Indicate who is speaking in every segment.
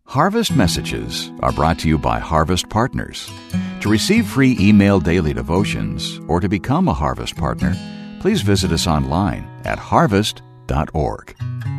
Speaker 1: Harvest Messages are brought to you by Harvest Partners. To receive free email daily devotions or to become a Harvest Partner, please visit us online at harvest.org.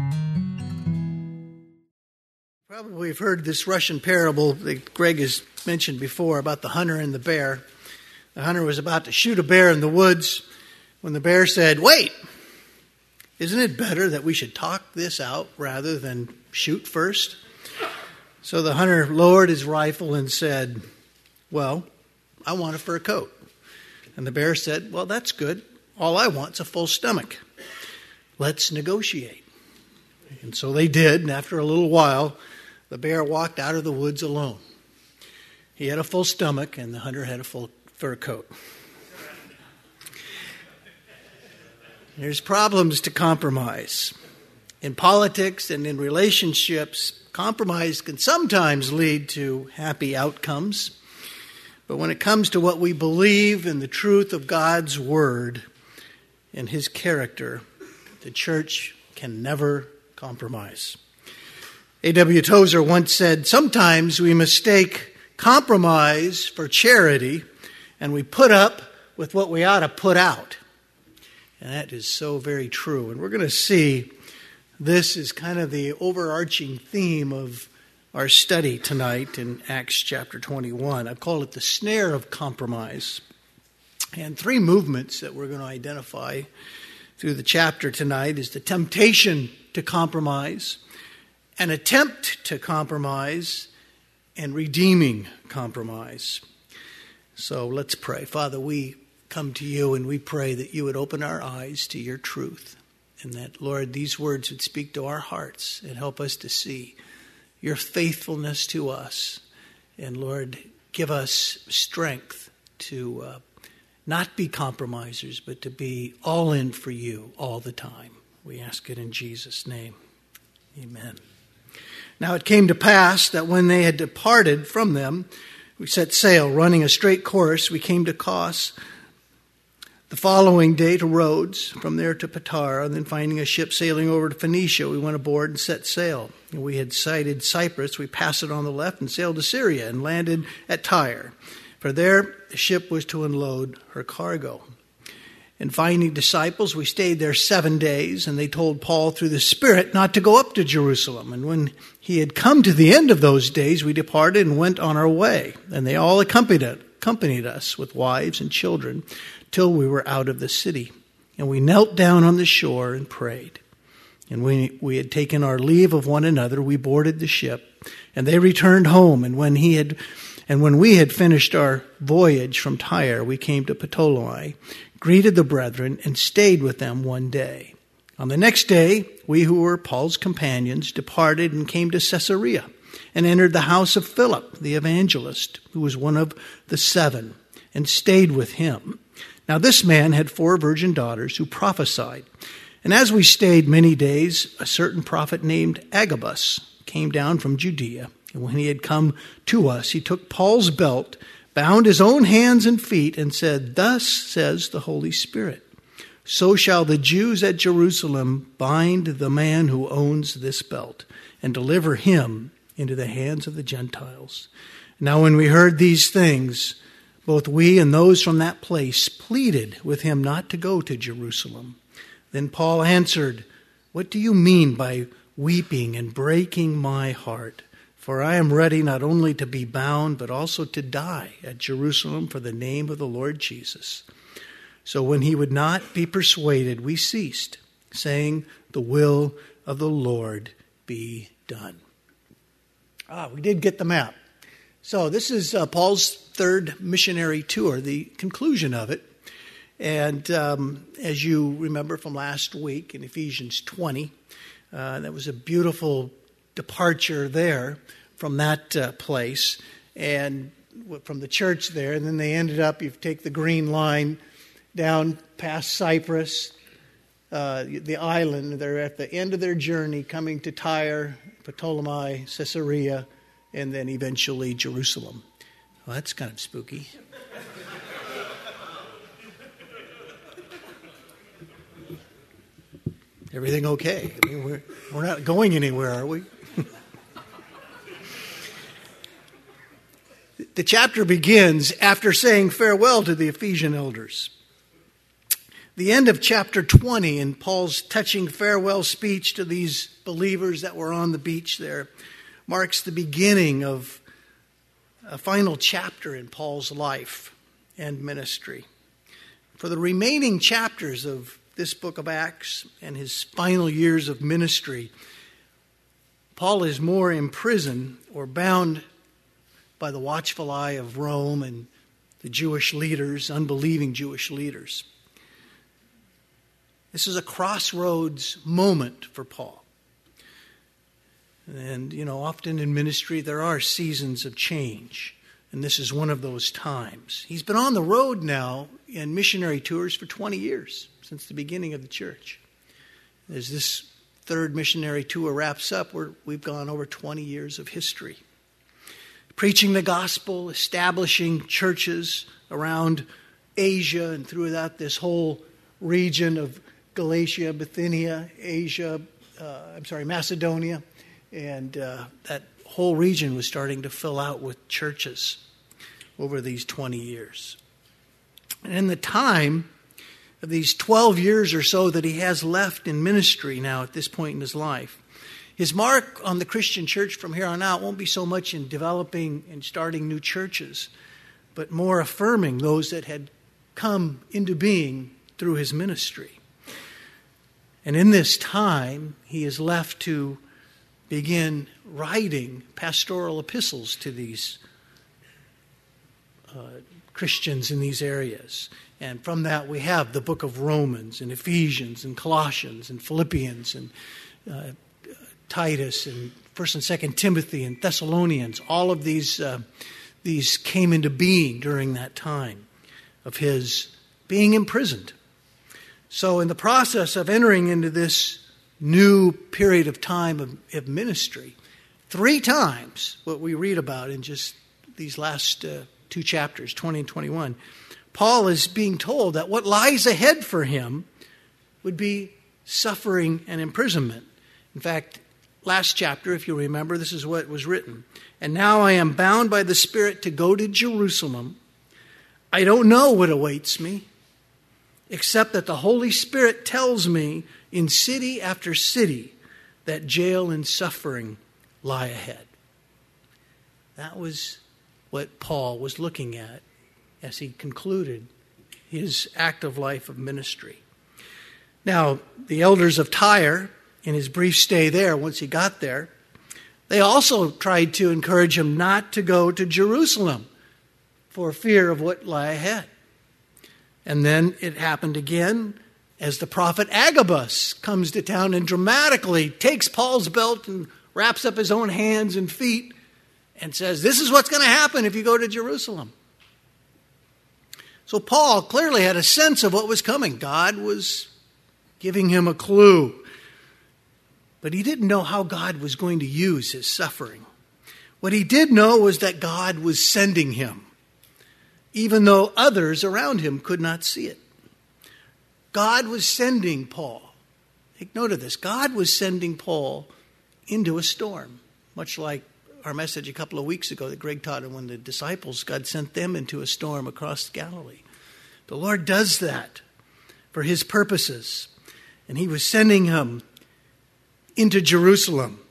Speaker 2: Probably you've heard this Russian parable that Greg has mentioned before about the hunter and the bear. The hunter was about to shoot a bear in the woods when the bear said, "Wait, isn't it better that we should talk this out rather than shoot first?" So the hunter lowered his rifle and said, "Well, I want a fur coat." And the bear said, "Well, that's good. All I want's a full stomach. Let's negotiate." And so they did, and after a little while, the bear walked out of the woods alone. He had a full stomach, and the hunter had a full fur coat. There's problems to compromise. In politics and in relationships, compromise can sometimes lead to happy outcomes. But when it comes to what we believe in the truth of God's Word and His character, the church can never compromise. A.W. Tozer once said, "Sometimes we mistake compromise for charity, and we put up with what we ought to put out." And that is so very true. And we're going to see this is kind of the overarching theme of our study tonight in Acts chapter 21. I've called it the snare of compromise. And three movements that we're going to identify through the chapter tonight is the temptation to compromise, an attempt to compromise, and redeeming compromise. So let's pray. Father, we come to you and we pray that you would open our eyes to your truth. And that, Lord, these words would speak to our hearts and help us to see your faithfulness to us. And, Lord, give us strength to not be compromisers, but to be all in for you all the time. We ask it in Jesus' name. Amen. Now it came to pass that when they had departed from them, we set sail, running a straight course. We came to Kos. The following day to Rhodes, from there to Patara, and then finding a ship sailing over to Phoenicia, we went aboard and set sail. And we had sighted Cyprus. We passed it on the left and sailed to Syria and landed at Tyre. For there the ship was to unload her cargo. And finding disciples, we stayed there 7 days, and they told Paul through the Spirit not to go up to Jerusalem. And when he had come to the end of those days, we departed and went on our way. And they all accompanied us with wives and children, till we were out of the city. And we knelt down on the shore and prayed. And when we had taken our leave of one another, we boarded the ship, and they returned home. And when we had finished our voyage from Tyre, we came to Ptolemy, greeted the brethren, and stayed with them 1 day. On the next day, we who were Paul's companions departed and came to Caesarea, and entered the house of Philip, the evangelist, who was one of the 7, and stayed with him. Now this man had 4 virgin daughters who prophesied. And as we stayed many days, a certain prophet named Agabus came down from Judea. And when he had come to us, he took Paul's belt, bound his own hands and feet, and said, "Thus says the Holy Spirit, so shall the Jews at Jerusalem bind the man who owns this belt, and deliver him into the hands of the Gentiles." Now when we heard these things, both we and those from that place pleaded with him not to go to Jerusalem. Then Paul answered, "What do you mean by weeping and breaking my heart? For I am ready not only to be bound, but also to die at Jerusalem for the name of the Lord Jesus." So when he would not be persuaded, we ceased, saying, "The will of the Lord be done." We did get the map. So this is Paul's 3rd missionary tour, the conclusion of it. And as you remember from last week in Ephesians 20, that was a beautiful departure there from that place and from the church there. And then they ended up, you take the green line down past Cyprus, the island. They're at the end of their journey coming to Tyre, Ptolemy, Caesarea, and then eventually Jerusalem. Well, that's kind of spooky. Everything okay? I mean, we're not going anywhere, are we? The chapter begins after saying farewell to the Ephesian elders. The end of chapter 20 in Paul's touching farewell speech to these believers that were on the beach there marks the beginning of a final chapter in Paul's life and ministry. For the remaining chapters of this book of Acts and his final years of ministry, Paul is more imprisoned or bound by the watchful eye of Rome and the Jewish leaders, unbelieving Jewish leaders. This is a crossroads moment for Paul. And, often in ministry there are seasons of change, and this is one of those times. He's been on the road now in missionary tours for 20 years, since the beginning of the church. As this third missionary tour wraps up, we've gone over 20 years of history. Preaching the gospel, establishing churches around Asia and throughout this whole region of Galatia, Bithynia, Macedonia, and that whole region was starting to fill out with churches over these 20 years. And in the time of these 12 years or so that he has left in ministry now at this point in his life, his mark on the Christian church from here on out won't be so much in developing and starting new churches, but more affirming those that had come into being through his ministry. And in this time, he is left to begin writing pastoral epistles to these Christians in these areas. And from that we have the book of Romans and Ephesians and Colossians and Philippians and Titus and 1st and 2nd Timothy and Thessalonians. All of these came into being during that time of his being imprisoned. So in the process of entering into this new period of time of ministry, 3 times what we read about in just these last 2 chapters, 20 and 21, Paul is being told that what lies ahead for him would be suffering and imprisonment. In fact, last chapter, if you remember, this is what was written. And now I am bound by the Spirit to go to Jerusalem. I don't know what awaits me, except that the Holy Spirit tells me in city after city that jail and suffering lie ahead. That was what Paul was looking at as he concluded his active life of ministry. Now, the elders of Tyre, in his brief stay there, once he got there, they also tried to encourage him not to go to Jerusalem for fear of what lay ahead. And then it happened again as the prophet Agabus comes to town and dramatically takes Paul's belt and wraps up his own hands and feet and says, this is what's going to happen if you go to Jerusalem. So Paul clearly had a sense of what was coming. God was giving him a clue. But he didn't know how God was going to use his suffering. What he did know was that God was sending him, even though others around him could not see it. God was sending Paul. Take note of this. God was sending Paul into a storm, much like our message a couple of weeks ago that Greg taught, and when the disciples, God sent them into a storm across Galilee. The Lord does that for his purposes. And he was sending him into Jerusalem.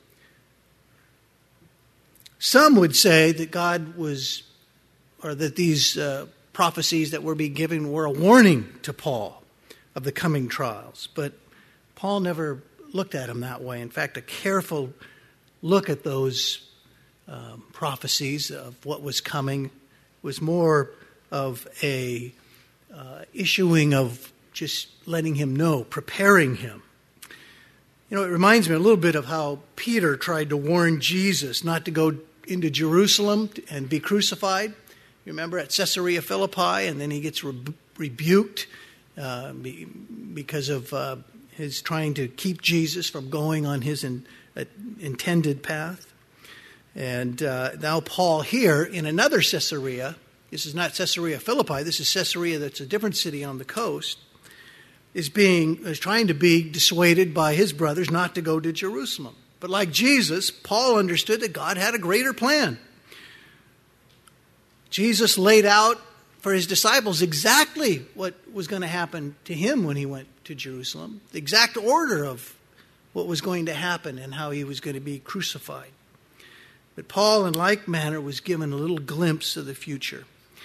Speaker 2: Some would say that God was, or that these prophecies that were being given were a warning to Paul of the coming trials. But Paul never looked at them that way. In fact, a careful look at those prophecies of what was coming was more of a issuing of just letting him know, preparing him. It reminds me a little bit of how Peter tried to warn Jesus not to go into Jerusalem and be crucified. You remember at Caesarea Philippi, and then he gets rebuked because of his trying to keep Jesus from going on his intended path. And now Paul here in another Caesarea, this is not Caesarea Philippi, this is Caesarea that's a different city on the coast, is trying to be dissuaded by his brothers not to go to Jerusalem. But like Jesus, Paul understood that God had a greater plan. Jesus laid out for his disciples exactly what was going to happen to him when he went to Jerusalem, the exact order of what was going to happen and how he was going to be crucified. But Paul, in like manner, was given a little glimpse of the future.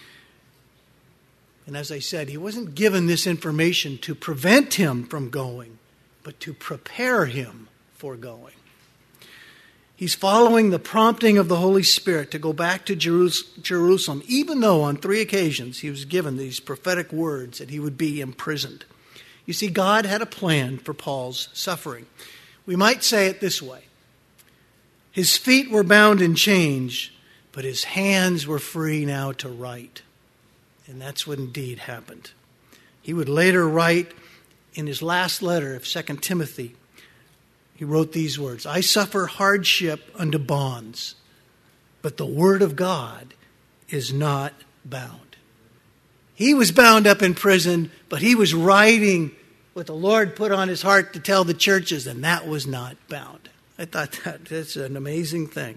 Speaker 2: And as I said, he wasn't given this information to prevent him from going, but to prepare him for going. He's following the prompting of the Holy Spirit to go back to Jerusalem, even though on 3 occasions he was given these prophetic words that he would be imprisoned. You see, God had a plan for Paul's suffering. We might say it this way. His feet were bound in chains, but his hands were free now to write. And that's what indeed happened. He would later write in his last letter of 2 Timothy, he wrote these words, I suffer hardship unto bonds, but the word of God is not bound. He was bound up in prison, but he was writing what the Lord put on his heart to tell the churches, and that was not bound. I thought that's an amazing thing.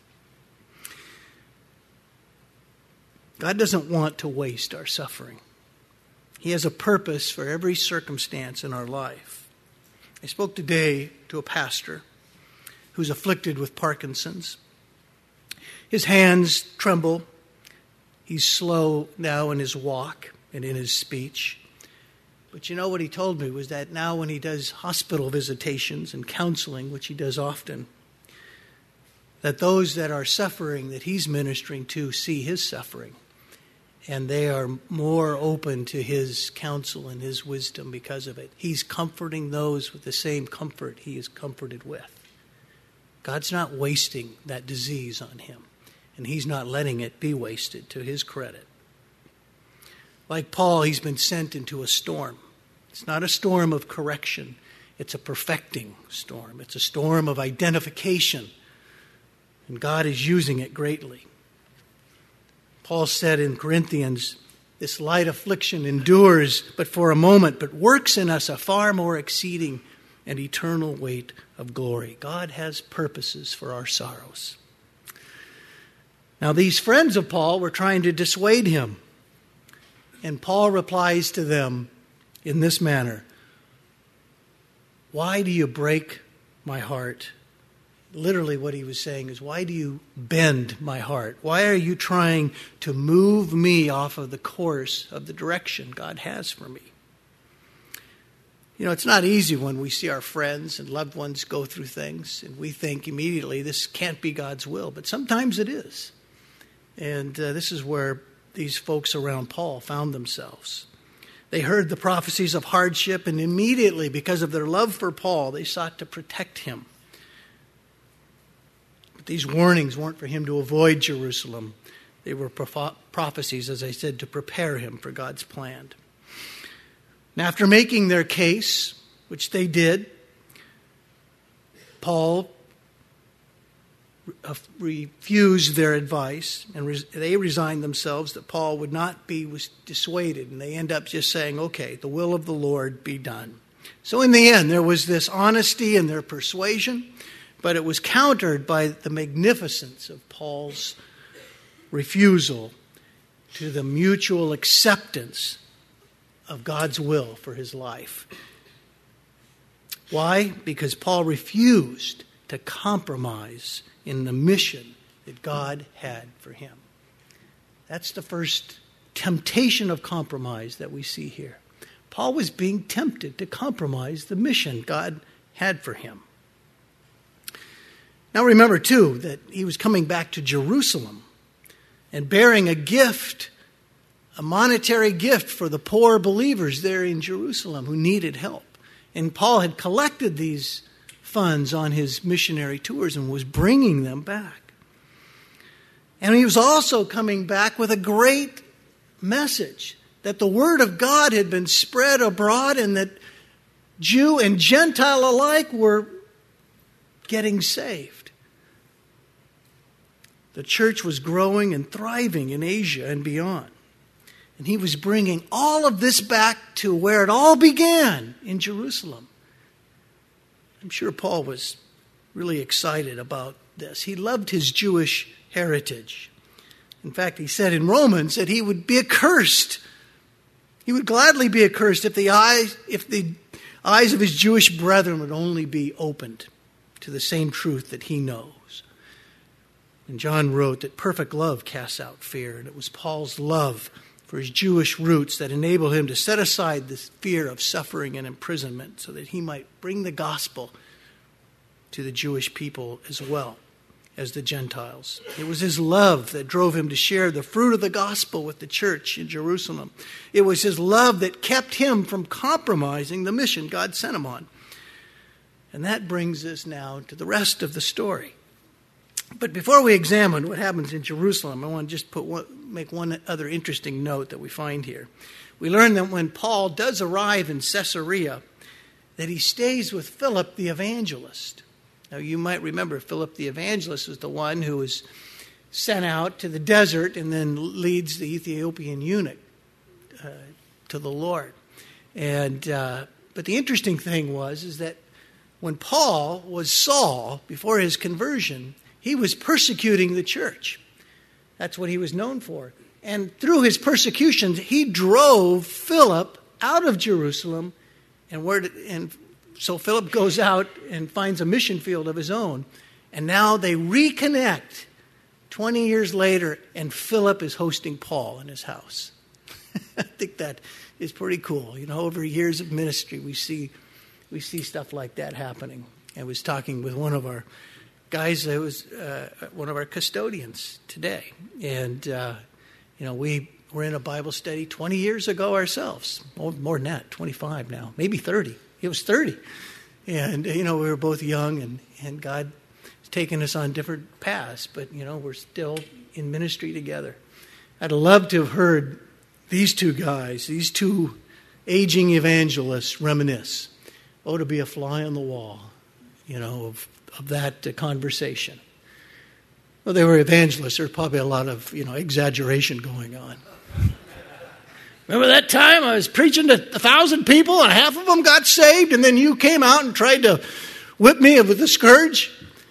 Speaker 2: God doesn't want to waste our suffering. He has a purpose for every circumstance in our life. I spoke today to a pastor who's afflicted with Parkinson's. His hands tremble. He's slow now in his walk and in his speech. But you know what he told me was that now when he does hospital visitations and counseling, which he does often, that those that are suffering that he's ministering to see his suffering. And they are more open to his counsel and his wisdom because of it. He's comforting those with the same comfort he is comforted with. God's not wasting that disease on him. And he's not letting it be wasted, to his credit. Like Paul, he's been sent into a storm. It's not a storm of correction. It's a perfecting storm. It's a storm of identification. And God is using it greatly. Paul said in Corinthians, this light affliction endures but for a moment, but works in us a far more exceeding and eternal weight of glory. God has purposes for our sorrows. Now, these friends of Paul were trying to dissuade him. And Paul replies to them in this manner, why do you break my heart? Literally what he was saying is, why do you bend my heart? Why are you trying to move me off of the course of the direction God has for me? You know, it's not easy when we see our friends and loved ones go through things and we think immediately this can't be God's will, but sometimes it is. And this is where these folks around Paul found themselves. They heard the prophecies of hardship, and immediately, because of their love for Paul, they sought to protect him. But these warnings weren't for him to avoid Jerusalem. They were prophecies, as I said, to prepare him for God's plan. And after making their case, which they did, Paul refused their advice, and they resigned themselves that Paul would not be dissuaded, and they end up just saying, okay, the will of the Lord be done. So in the end, there was this honesty in their persuasion, but it was countered by the magnificence of Paul's refusal to the mutual acceptance of God's will for his life. Why? Because Paul refused to compromise in the mission that God had for him. That's the first temptation of compromise that we see here. Paul was being tempted to compromise the mission God had for him. Now remember, too, that he was coming back to Jerusalem and bearing a gift, a monetary gift for the poor believers there in Jerusalem who needed help. And Paul had collected these funds on his missionary tours and was bringing them back. And he was also coming back with a great message that the word of God had been spread abroad and that Jew and Gentile alike were getting saved. The church was growing and thriving in Asia and beyond. And he was bringing all of this back to where it all began, in Jerusalem. I'm sure Paul was really excited about this. He loved his Jewish heritage. In fact, he said in Romans that he would be accursed. He would gladly be accursed if the eyes of his Jewish brethren would only be opened to the same truth that he knows. And John wrote that perfect love casts out fear, and it was Paul's love for his Jewish roots that enabled him to set aside this fear of suffering and imprisonment so that he might bring the gospel to the Jewish people as well as the Gentiles. It was his love that drove him to share the fruit of the gospel with the church in Jerusalem. It was his love that kept him from compromising the mission God sent him on. And that brings us now to the rest of the story. But before we examine what happens in Jerusalem, I want to just make one other interesting note that we find here. We learn that when Paul does arrive in Caesarea, that he stays with Philip the evangelist. Now, you might remember Philip the evangelist was the one who was sent out to the desert and then leads the Ethiopian eunuch to the Lord. But the interesting thing is that when Paul was Saul before his conversion, he was persecuting the church. That's what he was known for. And through his persecutions, he drove Philip out of Jerusalem. And so Philip goes out and finds a mission field of his own. And now they reconnect 20 years later, and Philip is hosting Paul in his house. I think that is pretty cool. You know, over years of ministry, we see stuff like that happening. I was talking with one of our guys that was one of our custodians today. And, we were in a Bible study 20 years ago ourselves. More than that, 25 now, maybe 30. It was 30. And, we were both young, and God has taken us on different paths. But, we're still in ministry together. I'd love to have heard these two guys, these two aging evangelists reminisce. Oh, to be a fly on the wall, of that conversation. Well, they were evangelists. There's probably a lot of, exaggeration going on. Remember that time I was preaching to 1,000 people and half of them got saved, and then you came out and tried to whip me with a scourge?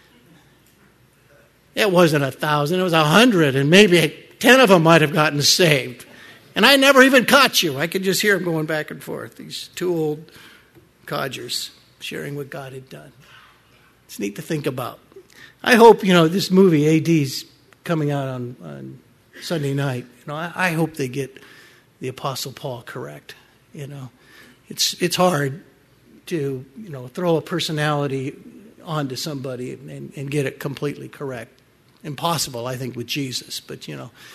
Speaker 2: It wasn't 1,000, it was 100, and maybe 10 of them might have gotten saved. And I never even caught you. I could just hear them going back and forth, these two old codgers sharing what God had done. It's neat to think about. I hope, this movie, AD's coming out on Sunday night. I hope they get the Apostle Paul correct. It's hard to, throw a personality onto somebody and get it completely correct. Impossible, I think, with Jesus. But,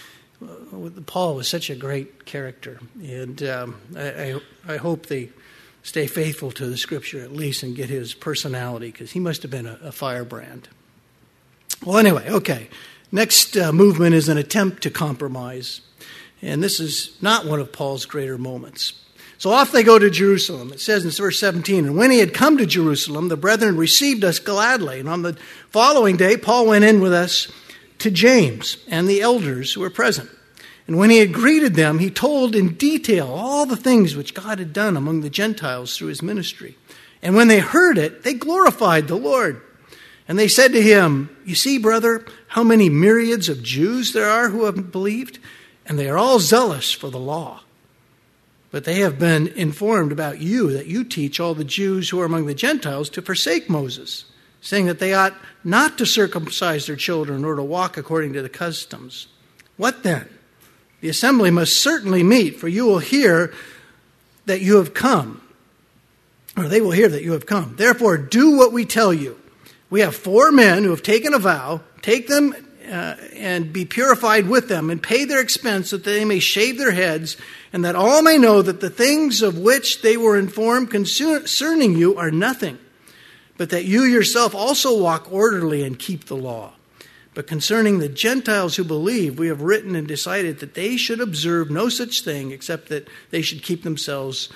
Speaker 2: Paul was such a great character. And I hope they stay faithful to the Scripture at least and get his personality, because he must have been a firebrand. Well, anyway, okay. Next movement is an attempt to compromise. And this is not one of Paul's greater moments. So off they go to Jerusalem. It says in verse 17, and when he had come to Jerusalem, the brethren received us gladly. And on the following day, Paul went in with us to James and the elders who were present. And when he had greeted them, he told in detail all the things which God had done among the Gentiles through his ministry. And when they heard it, they glorified the Lord. And they said to him, you see, brother, how many myriads of Jews there are who have believed, and they are all zealous for the law. But they have been informed about you, that you teach all the Jews who are among the Gentiles to forsake Moses, saying that they ought not to circumcise their children or to walk according to the customs. What then? The assembly must certainly meet, for you will hear that you have come, or they will hear that you have come. Therefore, do what we tell you. We have 4 men who have taken a vow. Take them and be purified with them, and pay their expense, so that they may shave their heads, and that all may know that the things of which they were informed concerning you are nothing, but that you yourself also walk orderly and keep the law. But concerning the Gentiles who believe, we have written and decided that they should observe no such thing, except that they should keep themselves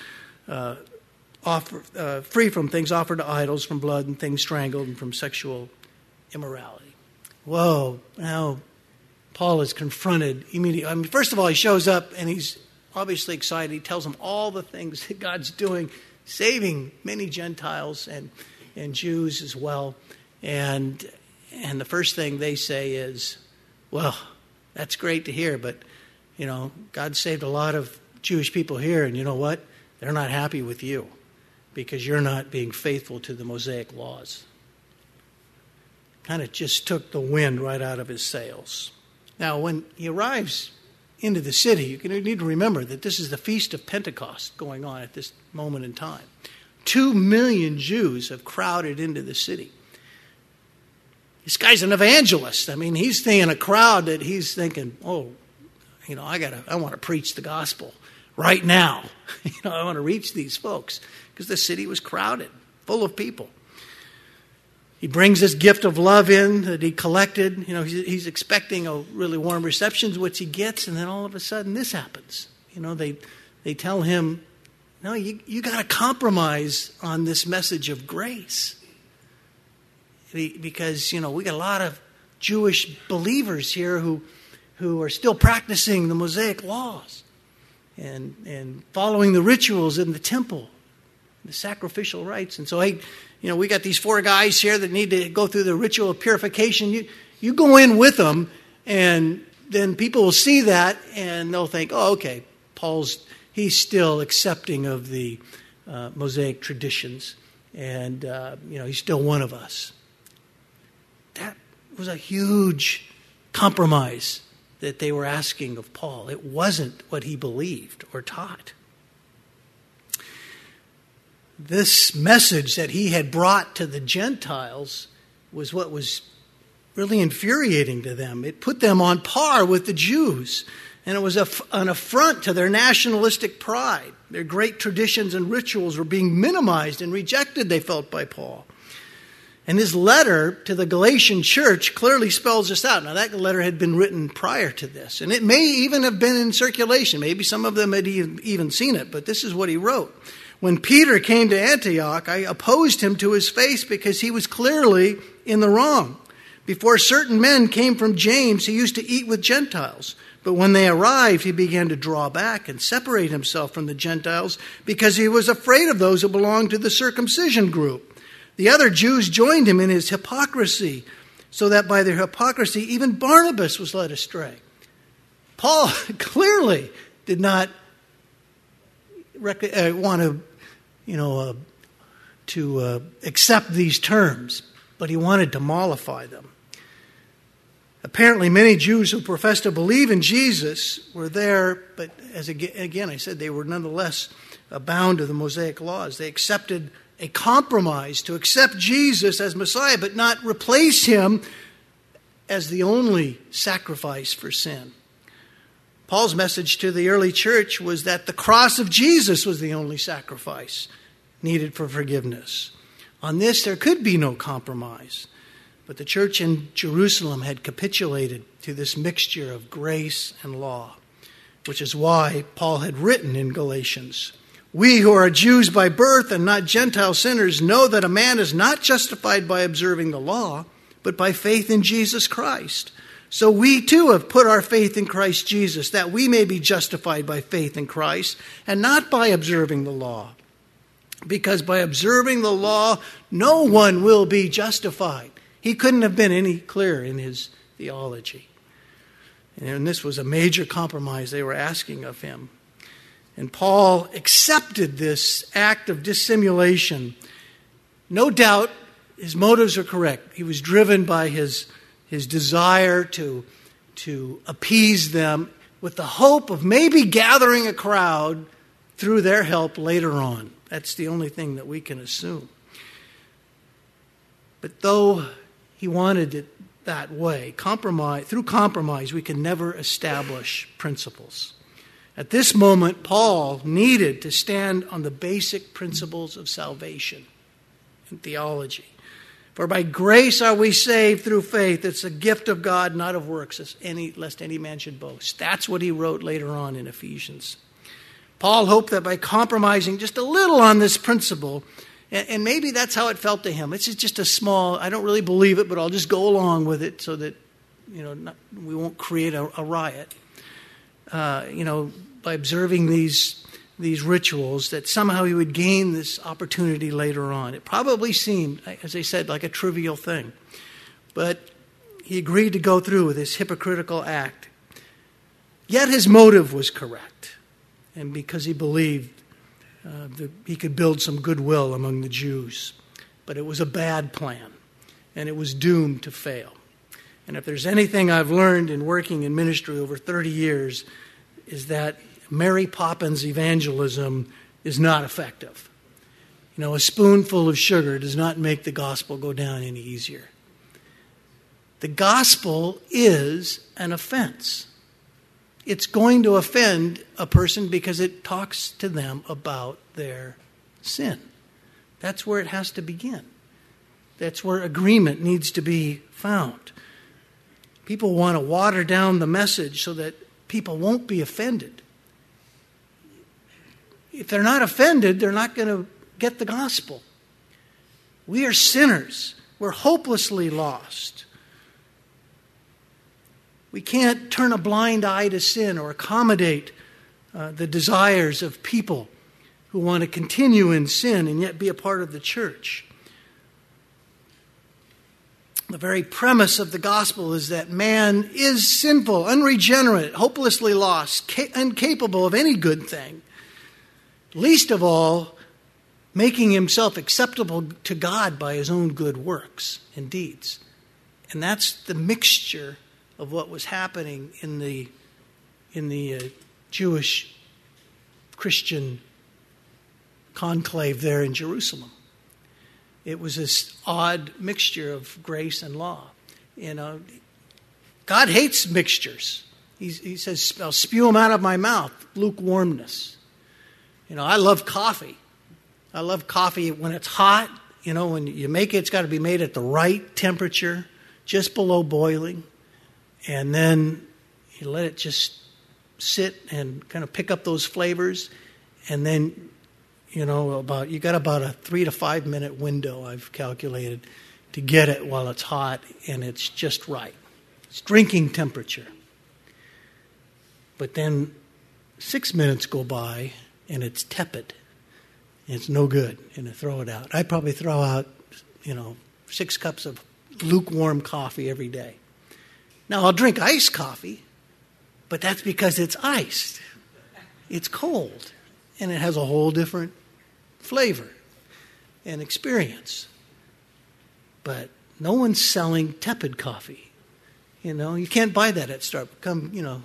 Speaker 2: free from things offered to idols, from blood and things strangled, and from sexual immorality. Whoa, now Paul is confronted immediately. First of all, he shows up and he's obviously excited. He tells them all the things that God's doing, saving many Gentiles and Jews as well. And the first thing they say is, well, That's great to hear, but, God saved a lot of Jewish people here, and you know what? They're not happy with you because you're not being faithful to the Mosaic laws. Kind of just took the wind right out of his sails. Now, when he arrives into the city, you need to remember that this is the Feast of Pentecost going on at this moment in time. 2 million Jews have crowded into the city. This guy's an evangelist. I mean, he's thinking a crowd that he's thinking, I want to preach the gospel right now. I want to reach these folks because the city was crowded, full of people. He brings this gift of love in that he collected. He's expecting a really warm reception, which he gets, and then all of a sudden this happens. They tell him, no, you got to compromise on this message of grace. Because, we got a lot of Jewish believers here who are still practicing the Mosaic laws and following the rituals in the temple, the sacrificial rites. And so, we got these 4 guys here that need to go through the ritual of purification. You go in with them, and then people will see that, and they'll think, oh, okay, he's still accepting of the Mosaic traditions, and, he's still one of us. That was a huge compromise that they were asking of Paul. It wasn't what he believed or taught. This message that he had brought to the Gentiles was what was really infuriating to them. It put them on par with the Jews, and it was an affront to their nationalistic pride. Their great traditions and rituals were being minimized and rejected, they felt, by Paul. And his letter to the Galatian church clearly spells this out. Now, that letter had been written prior to this, and it may even have been in circulation. Maybe some of them had even seen it, but this is what he wrote. When Peter came to Antioch, I opposed him to his face because he was clearly in the wrong. Before certain men came from James, he used to eat with Gentiles. But when they arrived, he began to draw back and separate himself from the Gentiles because he was afraid of those who belonged to the circumcision group. The other Jews joined him in his hypocrisy, so that by their hypocrisy, even Barnabas was led astray. Paul clearly did not want to accept these terms, but he wanted to mollify them. Apparently, many Jews who professed to believe in Jesus were there, but as again I said, they were nonetheless bound to the Mosaic laws. They accepted a compromise to accept Jesus as Messiah, but not replace him as the only sacrifice for sin. Paul's message to the early church was that the cross of Jesus was the only sacrifice needed for forgiveness. On this, there could be no compromise. But the church in Jerusalem had capitulated to this mixture of grace and law, which is why Paul had written in Galatians, "We who are Jews by birth and not Gentile sinners know that a man is not justified by observing the law, but by faith in Jesus Christ. So we too have put our faith in Christ Jesus, that we may be justified by faith in Christ and not by observing the law. Because by observing the law, no one will be justified." He couldn't have been any clearer in his theology. And this was a major compromise they were asking of him. And Paul accepted this act of dissimulation. No doubt his motives are correct. He was driven by his desire to appease them with the hope of maybe gathering a crowd through their help later on. That's the only thing that we can assume. But though he wanted it that way, through compromise, we can never establish principles. At this moment, Paul needed to stand on the basic principles of salvation and theology. For by grace are we saved through faith. It's a gift of God, not of works, lest any man should boast. That's what he wrote later on in Ephesians. Paul hoped that by compromising just a little on this principle, and maybe that's how it felt to him. It's just a small, I don't really believe it, but I'll just go along with it so that, we won't create a riot. By observing these rituals, that somehow he would gain this opportunity later on. It probably seemed, as I said, like a trivial thing. But he agreed to go through with this hypocritical act. Yet his motive was correct, and because he believed that he could build some goodwill among the Jews. But it was a bad plan, and it was doomed to fail. And if there's anything I've learned in working in ministry over 30 years, is that Mary Poppins evangelism is not effective. You know, a spoonful of sugar does not make the gospel go down any easier. The gospel is an offense. It's going to offend a person because it talks to them about their sin. That's where it has to begin. That's where agreement needs to be found. People want to water down the message so that people won't be offended. If they're not offended, they're not going to get the gospel. We are sinners. We're hopelessly lost. We can't turn a blind eye to sin or accommodate the desires of people who want to continue in sin and yet be a part of the church. The very premise of the gospel is that man is sinful, unregenerate, hopelessly lost, incapable of any good thing. Least of all, making himself acceptable to God by his own good works and deeds. And that's the mixture of what was happening in the Jewish Christian conclave there in Jerusalem. It was this odd mixture of grace and law. You know, God hates mixtures. He says, "I'll spew them out of my mouth." Lukewarmness. You know, I love coffee. I love coffee when it's hot. You know, when you make it, it's got to be made at the right temperature, just below boiling. And then you let it just sit and kind of pick up those flavors. And then, you know, you got about a 3 to 5 minute window, I've calculated, to get it while it's hot and it's just right. It's drinking temperature. But then 6 minutes go by and it's tepid. And it's no good. And I throw it out. I probably throw out, 6 cups of lukewarm coffee every day. Now, I'll drink iced coffee, but that's because it's iced. It's cold, and it has a whole different flavor and experience. But no one's selling tepid coffee. You know, you can't buy that at Starbucks.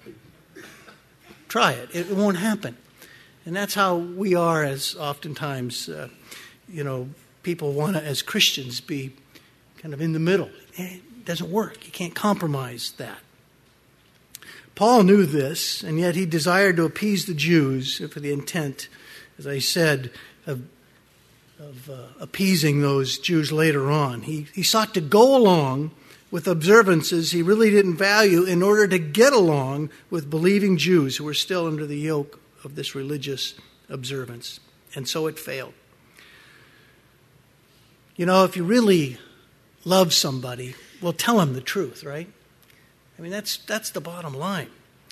Speaker 2: Try it. It won't happen. And that's how we are as oftentimes, people want to, as Christians, be kind of in the middle. It doesn't work. You can't compromise that. Paul knew this, and yet he desired to appease the Jews for the intent, as I said, of appeasing those Jews later on. He sought to go along with observances he really didn't value in order to get along with believing Jews who were still under the yoke of this religious observance. And so it failed. You know, if you really love somebody, well, tell them the truth, right? I mean, that's the bottom line.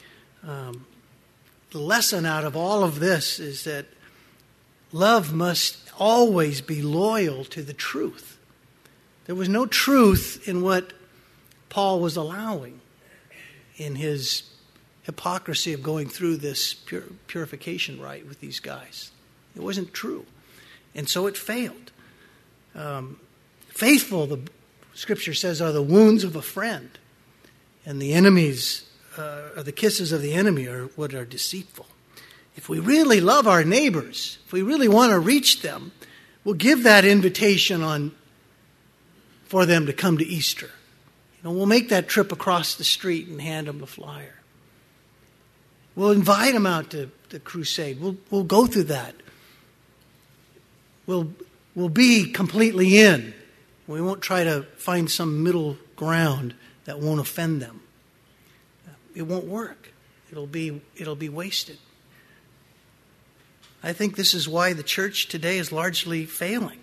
Speaker 2: The lesson out of all of this is that love must always be loyal to the truth. There was no truth in what Paul was allowing in his hypocrisy of going through this purification rite with these guys. It wasn't true. And so it failed. Faithful, the Scripture says, are the wounds of a friend. And the enemies, the kisses of the enemy are what are deceitful. If we really love our neighbors, if we really want to reach them, we'll give that invitation for them to come to Easter. We'll make that trip across the street and hand them a flyer. We'll invite them out to the crusade. We'll go through that. We'll be completely in. We won't try to find some middle ground that won't offend them. It won't work. It'll be wasted. I think this is why the church today is largely failing.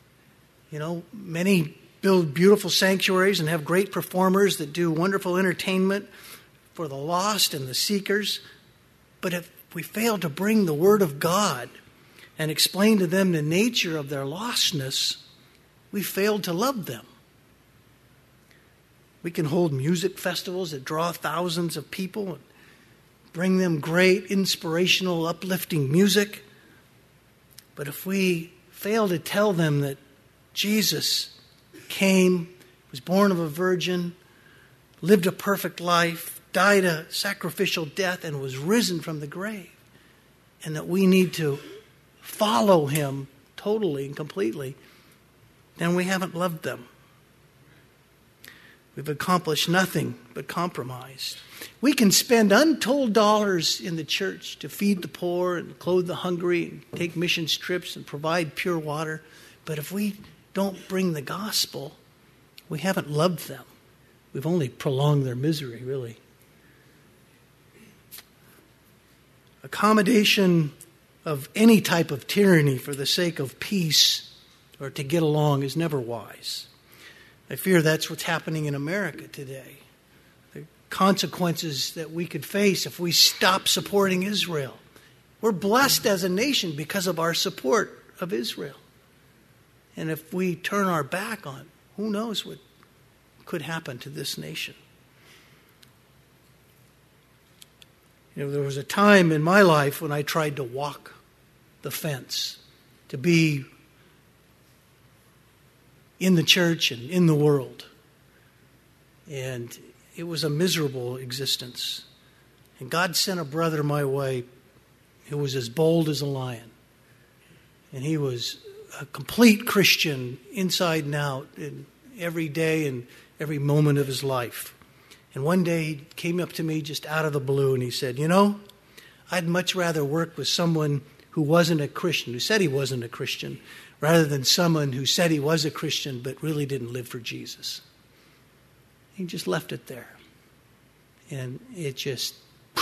Speaker 2: Many build beautiful sanctuaries and have great performers that do wonderful entertainment for the lost and the seekers. But if we fail to bring the Word of God and explain to them the nature of their lostness, we failed to love them. We can hold music festivals that draw thousands of people. bring them great, inspirational, uplifting music. But if we fail to tell them that Jesus came, was born of a virgin, lived a perfect life, died a sacrificial death, and was risen from the grave, and that we need to follow him totally and completely, then we haven't loved them. We've accomplished nothing but compromised. We can spend untold dollars in the church to feed the poor and clothe the hungry and take missions trips and provide pure water. But if we don't bring the gospel, we haven't loved them. We've only prolonged their misery, really. Accommodation of any type of tyranny for the sake of peace or to get along is never wise. I fear that's what's happening in America today. The consequences that we could face if we stop supporting Israel. We're blessed as a nation because of our support of Israel. And if we turn our back on, who knows what could happen to this nation. You know, there was a time in my life when I tried to walk the fence, to be in the church and in the world. And it was a miserable existence. And God sent a brother my way who was as bold as a lion. And he was a complete Christian inside and out in every day and every moment of his life. And one day he came up to me just out of the blue and he said, "You know, I'd much rather work with someone who wasn't a Christian, who said he wasn't a Christian, rather than someone who said he was a Christian but really didn't live for Jesus." He just left it there. And it just,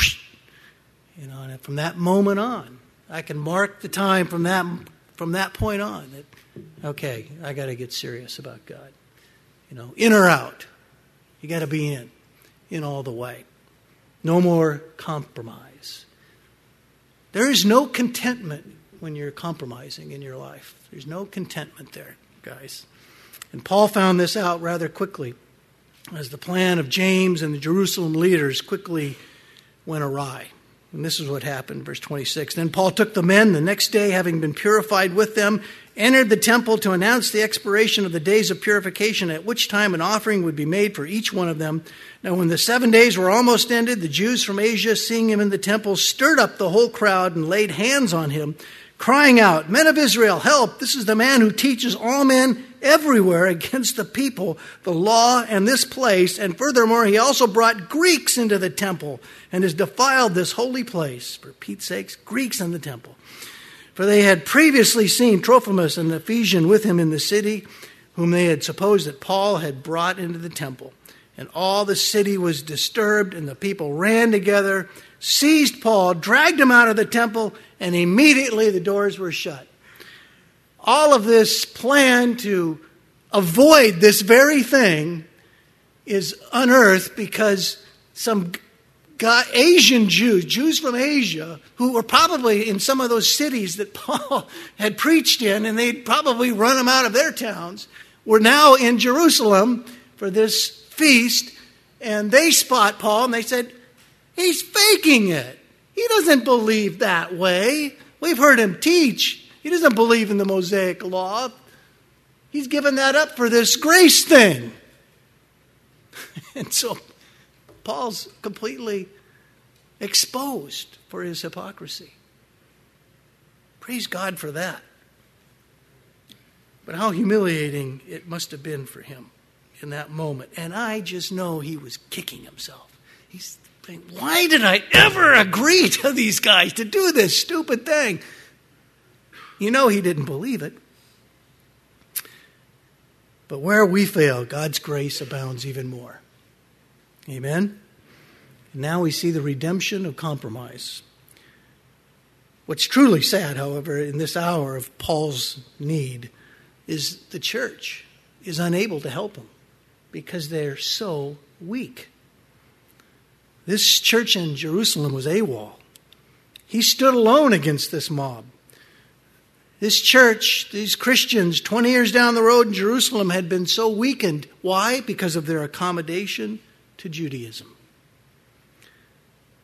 Speaker 2: and from that moment on, I can mark the time from that point on that, okay, I got to get serious about God. In or out, you got to be in all the way. No more compromise. There is no contentment when you're compromising in your life. There's no contentment there, guys. And Paul found this out rather quickly as the plan of James and the Jerusalem leaders quickly went awry. And this is what happened, verse 26. Then Paul took the men the next day, having been purified with them, entered the temple to announce the expiration of the days of purification, at which time an offering would be made for each one of them. Now when the 7 days were almost ended, the Jews from Asia, seeing him in the temple, stirred up the whole crowd and laid hands on him, crying out, "Men of Israel, help! This is the man who teaches all men everywhere against the people, the law, and this place. And furthermore, he also brought Greeks into the temple and has defiled this holy place." For Pete's sakes, Greeks in the temple. For they had previously seen Trophimus, an Ephesian, with him in the city, whom they had supposed that Paul had brought into the temple. And all the city was disturbed, and the people ran together, seized Paul, dragged him out of the temple, and immediately the doors were shut. All of this plan to avoid this very thing is unearthed because some Asian Jews from Asia, who were probably in some of those cities that Paul had preached in, and they'd probably run them out of their towns, were now in Jerusalem for this feast, and they spot Paul, and they said, "He's faking it. He doesn't believe that way. We've heard him teach. He doesn't believe in the Mosaic law. He's given that up for this grace thing." And so Paul's completely exposed for his hypocrisy. Praise God for that. But how humiliating it must have been for him in that moment. And I just know he was kicking himself. He's thinking, why did I ever agree to these guys to do this stupid thing? He didn't believe it. But where we fail, God's grace abounds even more. Amen? And now we see the redemption of compromise. What's truly sad, however, in this hour of Paul's need is the church is unable to help him because they're so weak. This church in Jerusalem was AWOL. He stood alone against this mob. This church, these Christians, 20 years down the road in Jerusalem had been so weakened. Why? Because of their accommodation to Judaism.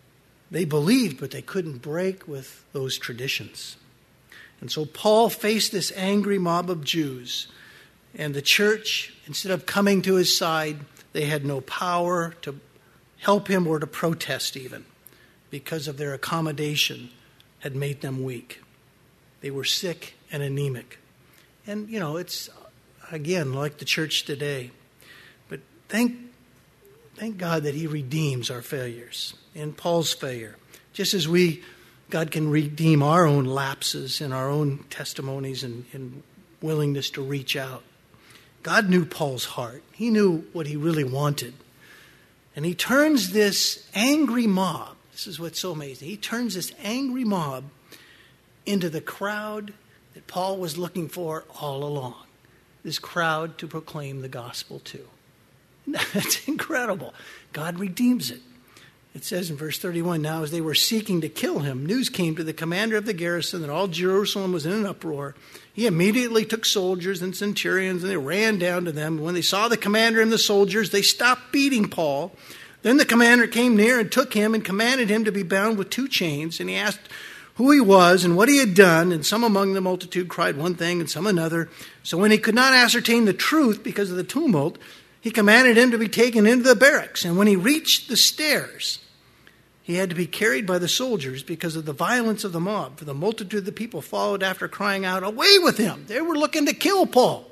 Speaker 2: They believed, but they couldn't break with those traditions. And so Paul faced this angry mob of Jews, and the church, instead of coming to his side, they had no power to help him or to protest even, because of their accommodation had made them weak. They were sick and anemic. And, it's, again, like the church today. But thank God that he redeems our failures and Paul's failure. Just as God can redeem our own lapses and our own testimonies and willingness to reach out. God knew Paul's heart. He knew what he really wanted. And he turns this angry mob, this is what's so amazing, he turns this angry mob into the crowd that Paul was looking for all along. This crowd to proclaim the gospel to. That's incredible. God redeems it. It says in verse 31, now as they were seeking to kill him, news came to the commander of the garrison that all Jerusalem was in an uproar. He immediately took soldiers and centurions, and they ran down to them. When they saw the commander and the soldiers, they stopped beating Paul. Then the commander came near and took him and commanded him to be bound with 2 chains. And he asked who he was and what he had done. And some among the multitude cried one thing and some another. So when he could not ascertain the truth because of the tumult, he commanded him to be taken into the barracks. And when he reached the stairs, he had to be carried by the soldiers because of the violence of the mob. For the multitude of the people followed after, crying out, away with him! They were looking to kill Paul.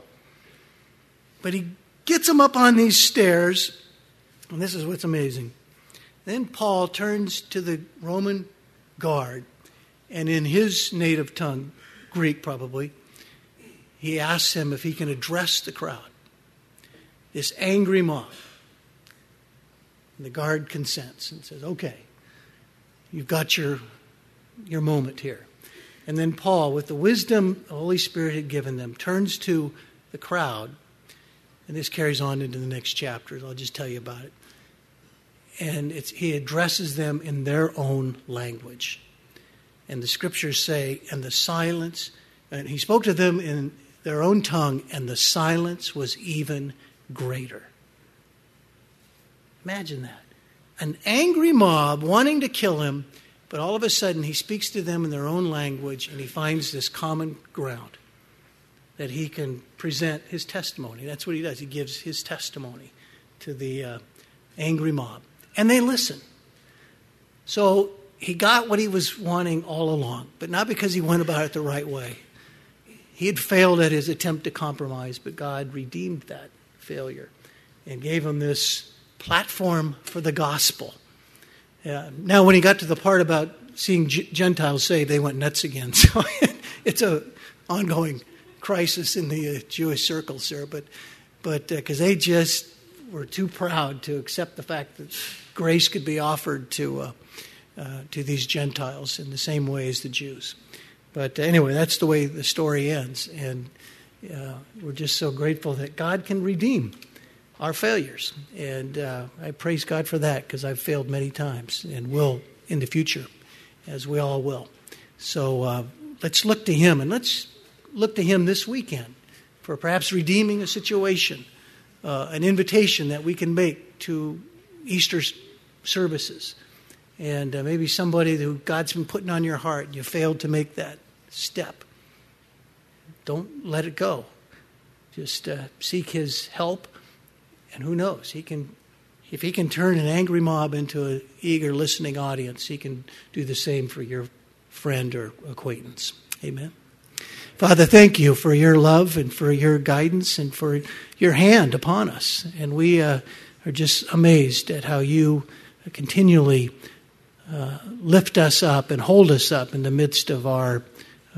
Speaker 2: But he gets him up on these stairs, and this is what's amazing. Then Paul turns to the Roman guard, and in his native tongue, Greek probably, he asks him if he can address the crowd, this angry mob. And the guard consents and says, okay, you've got your moment here. And then Paul, with the wisdom the Holy Spirit had given them, turns to the crowd. And this carries on into the next chapters. I'll just tell you about it. And he addresses them in their own language. And the scriptures say, and the silence, and he spoke to them in their own tongue, and the silence was even greater. Imagine that. An angry mob wanting to kill him, but all of a sudden he speaks to them in their own language, and he finds this common ground that he can present his testimony. That's what he does. He gives his testimony to the angry mob. And they listen. So he got what he was wanting all along, but not because he went about it the right way. He had failed at his attempt to compromise, but God redeemed that failure and gave him this platform for the gospel. Now, when he got to the part about seeing Gentiles saved, they went nuts again. So it's an ongoing crisis in the Jewish circles there, but because they just were too proud to accept the fact that grace could be offered to these Gentiles in the same way as the Jews. But anyway, that's the way the story ends, and we're just so grateful that God can redeem our failures, and I praise God for that, because I've failed many times and will in the future, as we all will. So let's look to Him, and let's look to Him this weekend for perhaps redeeming a situation, an invitation that we can make to Easter services, and maybe somebody who God's been putting on your heart and you failed to make that step. Don't let it go. Just seek His help. And who knows, if he can turn an angry mob into an eager listening audience, he can do the same for your friend or acquaintance. Amen. Father, thank you for your love and for your guidance and for your hand upon us. And we are just amazed at how you continually lift us up and hold us up in the midst of our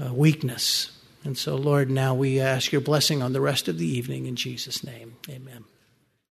Speaker 2: weakness. And so, Lord, now we ask your blessing on the rest of the evening in Jesus' name. Amen.